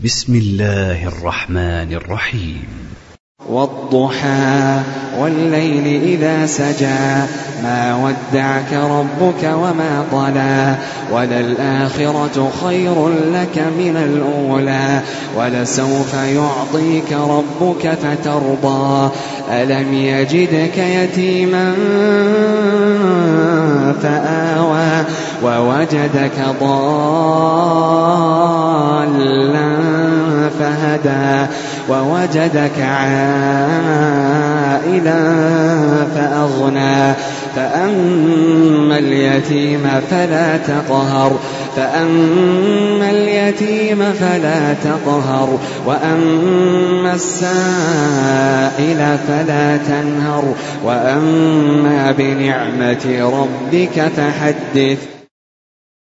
بسم الله الرحمن الرحيم. والضحى والليل إذا سجى ما ودعك ربك وما قلى وللآخرة خير لك من الأولى ولسوف يعطيك ربك فترضى ألم يجدك يتيما فآوى ووجدك ضالا فهدى ووجدك عائلا فأغنى فأما اليتيم فلا تقهر وأما السائل فلا تنهر وأما بنعمة ربك فحدث.